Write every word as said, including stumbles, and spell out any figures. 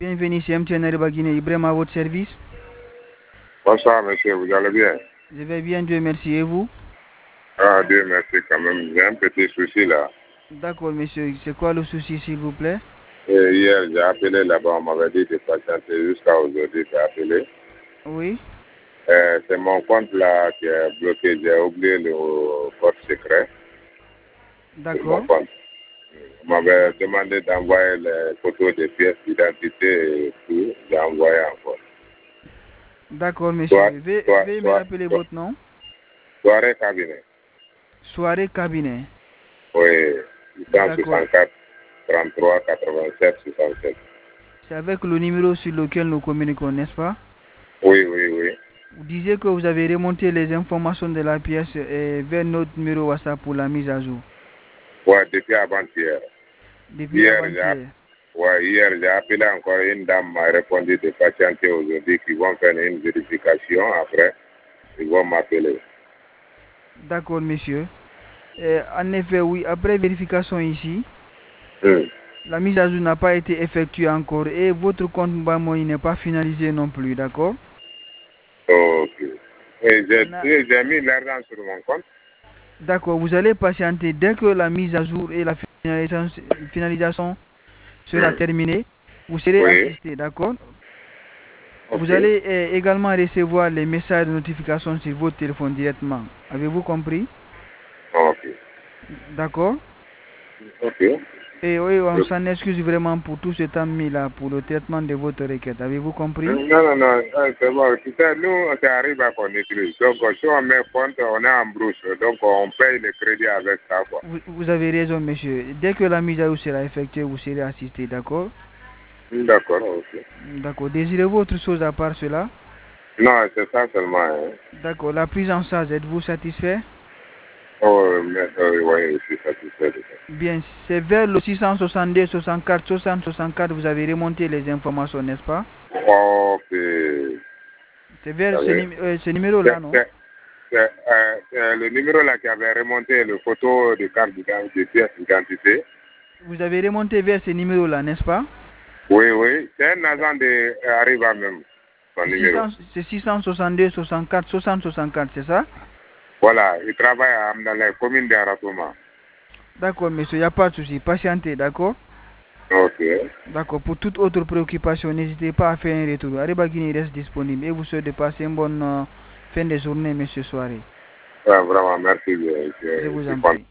Bienvenue chez M T N Ariba Guinée, Ibrahim à votre service. Bonsoir monsieur, vous allez bien? Je vais bien, Dieu merci. Et vous? Ah, Dieu merci quand même. J'ai un petit souci là. D'accord, monsieur. C'est quoi le souci, s'il vous plaît? Et hier, j'ai appelé là-bas, on m'avait dit de patienter jusqu'à aujourd'hui, j'ai appelé. Oui. Euh, c'est mon compte là qui est bloqué. J'ai oublié le code secret. D'accord. On m'avait demandé d'envoyer les photos des pièces d'identité et tout. J'ai envoyé encore. D'accord, monsieur. Soit, Veuillez soit, veuillez me soit, rappeler soit, votre nom. soirée cabinet. Soirée cabinet. Oui, D'accord. six cent soixante-quatre, trente-trois, quatre-vingt-sept, soixante-sept. C'est avec le numéro sur lequel nous communiquons, n'est-ce pas? Oui, oui, oui. Vous disiez que vous avez remonté les informations de la pièce eh, vers notre numéro WhatsApp pour la mise à jour. Ouais, depuis avant-hier. Depuis Hier, j'ai avant-hier. ouais, hier, j'ai appelé encore une dame, m'a répondu de patienter aujourd'hui, qu'ils vont faire une vérification. Après, ils vont m'appeler. D'accord, monsieur. Eh, en effet, oui, après vérification ici, Hmm. la mise à jour n'a pas été effectuée encore et votre compte Bamoi n'est pas finalisé non plus, d'accord? Ok. Et j'ai Maintenant, j'ai mis l'argent sur mon compte. d'accord, vous allez patienter dès que la mise à jour et la finalisation, finalisation sera Hmm. terminée. Vous serez Oui. assisté, d'accord? Ok. Vous allez eh, également recevoir les messages de notification sur votre téléphone directement. Avez-vous compris? Ok. D'accord? Ok. Et oui, on Je- s'en excuse vraiment pour tout ce temps mis là pour le traitement de votre requête. Avez-vous compris? Non, non, non, euh, c'est bon. Tu sais, nous, ça arrive à qu'on utilise. Donc, si on met compte, on est en brousse. Donc, on paye le crédit avec ça, quoi. Vous, vous avez raison, monsieur. Dès que la mise à jour sera effectuée, vous serez assisté, d'accord? D'accord, ok. D'accord. Désirez-vous autre chose à part cela? Non, c'est ça seulement. Hein. D'accord. La prise en charge, êtes-vous satisfait? Oh, mais, euh, oui, je suis satisfait de ça. Bien, c'est vers le six cent soixante-deux, soixante-quatre, soixante, soixante-quatre, vous avez remonté les informations, n'est-ce pas? Ok. C'est vers ce, Allez. num- euh, ce numéro-là, C'est non? c'est- c'est, euh, c'est le numéro là qui avait remonté le photo de carte d'identité, de pièce d'identité. Vous avez remonté vers ce numéro-là, n'est-ce pas? Oui, oui. C'est un agent de euh, Arriva même, son C'est numéro. six cents c'est six cent soixante-deux, soixante-quatre, soixante, soixante-quatre, c'est ça? Voilà, il travaille à- dans la commune d'Aratoma. D'accord, monsieur, il n'y a pas de souci. Patientez, d'accord? Ok. D'accord. Pour toute autre préoccupation, n'hésitez pas à faire un retour. Ariba Guinée reste disponible et vous souhaite de passer une bonne euh, fin de journée, monsieur Soirée. Ouais, vraiment, merci. Je, Je je, vous je en compte. prie.